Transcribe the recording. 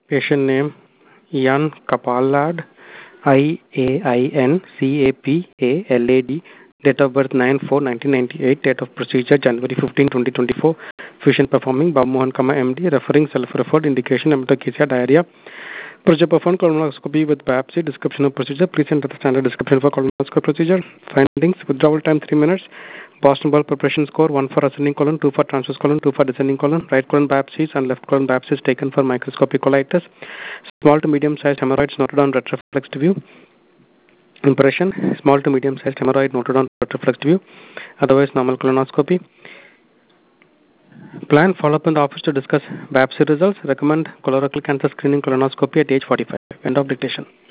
Patient name Ian Capalad, IAINCAPALAD. Date of birth 9/4/1998. Date of procedure January 15, 2024. Patient performing Babu Mohan, MD. Referring self-referred. Indication hematochezia, diarrhea. Procedure performed colonoscopy with biopsy. Description of procedure. Please enter the standard description for colonoscopy procedure. Findings: withdrawal time 3 minutes. Boston ball preparation score: 1 for ascending colon, 2 for transverse colon, 2 for descending colon. Right colon biopsies and left colon biopsies taken for microscopic colitis. Small to medium sized hemorrhoids noted on retroflexed view. Impression: small to medium sized hemorrhoid noted on retroflexed view. Otherwise normal colonoscopy. Plan follow-up in the office to discuss biopsy results. Recommend colorectal cancer screening colonoscopy at age 45. End of dictation.